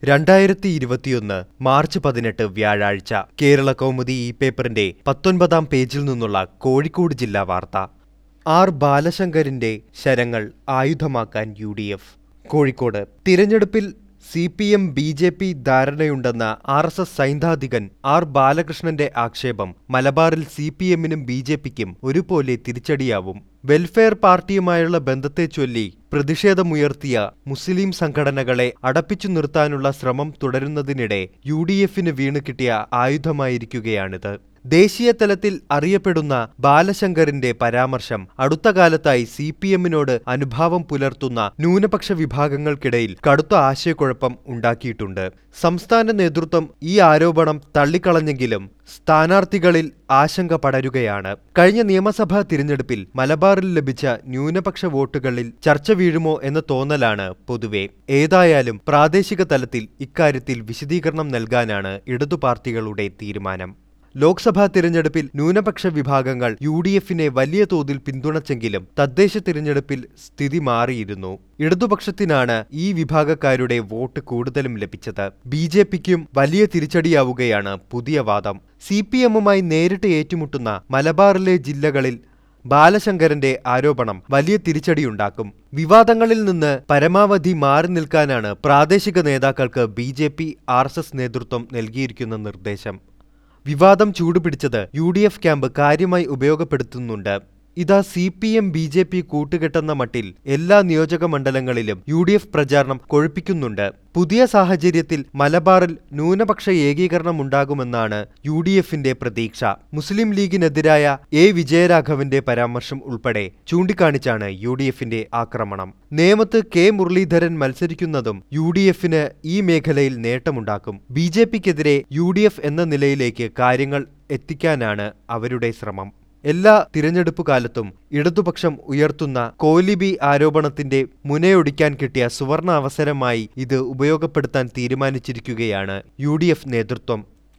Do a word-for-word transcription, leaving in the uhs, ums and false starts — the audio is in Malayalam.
രണ്ടായിരത്തി ഇരുപത്തിയൊന്ന് മാർച്ച് പതിനെട്ട് വ്യാഴാഴ്ച കേരള കൗമുദി ഈ പേപ്പറിന്റെ പത്തൊൻപതാം പേജിൽ നിന്നുള്ള കോഴിക്കോട് ജില്ലാ വാർത്ത. ആർ ബാലശങ്കറിന്റെ ശരങ്ങൾ ആയുധമാക്കാൻ യു ഡി എഫ്. കോഴിക്കോട് തിരഞ്ഞെടുപ്പിൽ C P M B J P ധാരണയുണ്ടെന്ന ആർ എസ് എസ് സൈദ്ധാന്തികൻ ആർ ബാലകൃഷ്ണന്റെ ആക്ഷേപം മലബാറിൽ സി പി എമ്മിനും ബി ജെ പിക്കും ഒരുപോലെ തിരിച്ചടിയാവും. വെൽഫെയർ പാർട്ടിയുമായുള്ള ബന്ധത്തെ ചൊല്ലി പ്രതിഷേധമുയർത്തിയ മുസ്ലിം സംഘടനകളെ അടപ്പിച്ചു നിർത്താനുള്ള ശ്രമം തുടരുന്നതിനിടെ യു ഡി എഫിന് വീണ് കിട്ടിയ ആയുധമായിരിക്കുകയാണിത്. ദേശീയ തലത്തിൽ അറിയപ്പെടുന്ന ബാലശങ്കറിന്റെ പരാമർശം അടുത്ത കാലത്തായി സി പി എമ്മിനോട് അനുഭാവം പുലർത്തുന്ന ന്യൂനപക്ഷ വിഭാഗങ്ങൾക്കിടയിൽ കടുത്ത ആശയക്കുഴപ്പം ഉണ്ടാക്കിയിട്ടുണ്ട്. സംസ്ഥാന നേതൃത്വം ഈ ആരോപണം തള്ളിക്കളഞ്ഞെങ്കിലും സ്ഥാനാർത്ഥികളിൽ ആശങ്ക പടരുകയാണ്. കഴിഞ്ഞ നിയമസഭാ തിരഞ്ഞെടുപ്പിൽ മലബാറിൽ ലഭിച്ച ന്യൂനപക്ഷ വോട്ടുകളിൽ ചർച്ച വീഴുമോ എന്ന തോന്നലാണ് പൊതുവെ. ഏതായാലും പ്രാദേശിക തലത്തിൽ ഇക്കാര്യത്തിൽ വിശദീകരണം നൽകാനാണ് ഇടതു പാർട്ടികളുടെ തീരുമാനം. ലോക്സഭാ തിരഞ്ഞെടുപ്പിൽ ന്യൂനപക്ഷ വിഭാഗങ്ങൾ യു ഡി എഫിനെ വലിയ തോതിൽ പിന്തുണച്ചെങ്കിലും തദ്ദേശ തിരഞ്ഞെടുപ്പിൽ സ്ഥിതി മാറിയിരുന്നു. ഇടതുപക്ഷത്തിനാണ് ഈ വിഭാഗക്കാരുടെ വോട്ട് കൂടുതലും ലഭിച്ചത്. ബി ജെ പിക്കും വലിയ തിരിച്ചടിയാവുകയാണ് പുതിയ വാദം. സി പി എമ്മുമായി നേരിട്ട് ഏറ്റുമുട്ടുന്ന മലബാറിലെ ജില്ലകളിൽ ബാലശങ്കറിന്റെ ആരോപണം വലിയ തിരിച്ചടിയുണ്ടാക്കും. വിവാദങ്ങളിൽ നിന്ന് പരമാവധി മാറി നിൽക്കാനാണ് പ്രാദേശിക നേതാക്കൾക്ക് B J P R S S നേതൃത്വം നൽകിയിരിക്കുന്ന നിർദ്ദേശം. വിവാദം ചൂടുപിടിച്ചത് യു ഡി എഫ് ക്യാമ്പ് കാര്യമായി ഉപയോഗപ്പെടുത്തുന്നുണ്ട്. ഇതാ C P M B J P കൂട്ടുകെട്ടെന്ന മട്ടിൽ എല്ലാ നിയോജക മണ്ഡലങ്ങളിലും യു ഡി എഫ് പ്രചാരണം കൊഴുപ്പിക്കുന്നുണ്ട്. പുതിയ സാഹചര്യത്തിൽ മലബാറിൽ ന്യൂനപക്ഷ ഏകീകരണം ഉണ്ടാകുമെന്നാണ് യു ഡി എഫിന്റെ പ്രതീക്ഷ. മുസ്ലിം ലീഗിനെതിരായ എ വിജയരാഘവന്റെ പരാമർശം ഉൾപ്പെടെ ചൂണ്ടിക്കാണിച്ചാണ് യു ഡി എഫിന്റെ ആക്രമണം. നേമത്ത് കെ മുരളീധരൻ മത്സരിക്കുന്നതും യു ഡി എഫിന് ഈ മേഖലയിൽ നേട്ടമുണ്ടാക്കും. ബി ജെ പിക്കെതിരെ യു ഡി എഫ് എന്ന നിലയിലേക്ക് കാര്യങ്ങൾ എത്തിക്കാനാണ് അവരുടെ ശ്രമം. എല്ലാ തിരഞ്ഞെടുപ്പു കാലത്തും ഇടതുപക്ഷം ഉയർത്തുന്ന കോലിബി ആരോപണത്തിന്റെ മുനയൊടിക്കാൻ കിട്ടിയ സുവർണ അവസരമായി ഇത് ഉപയോഗപ്പെടുത്താൻ തീരുമാനിച്ചിരിക്കുകയാണ് യു ഡി എഫ് നേതൃത്വം.